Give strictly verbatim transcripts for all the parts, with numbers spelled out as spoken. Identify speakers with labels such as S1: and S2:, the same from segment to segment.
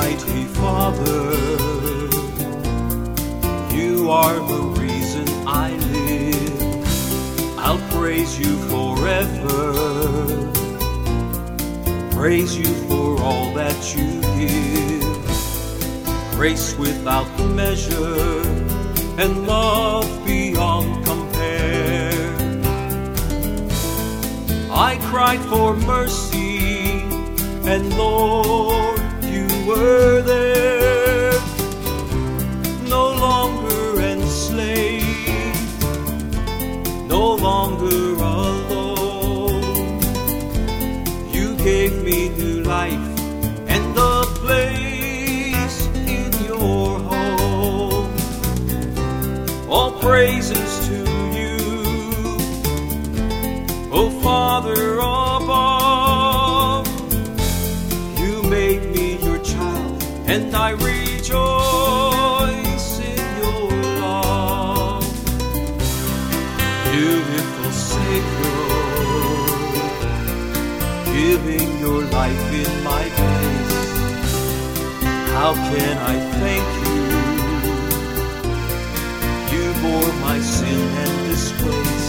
S1: Almighty Father, you are the reason I live. I'll praise you forever, praise you for all that you give. Grace without measure and love beyond compare. I cried for mercy, and Lord, you were there. No longer enslaved, no longer alone. You gave me new life and a place in your home. All praises to you, O Father above. You made me your child, and I rejoice in your love. Beautiful Savior, giving your life in my place. How can I thank you? You bore my sin and disgrace,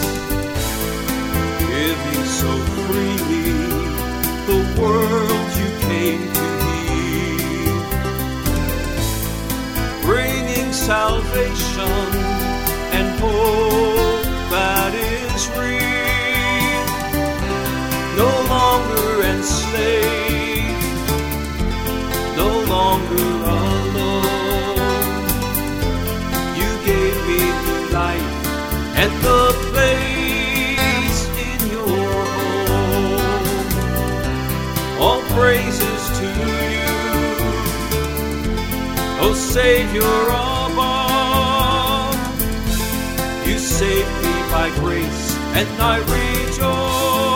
S1: giving so freely the world you came to heal, bringing salvation and hope that is real. No longer enslaved, no longer alone. You gave me new life and the place in your home. All praises to you, O Savior above. You saved me by grace, and I rejoice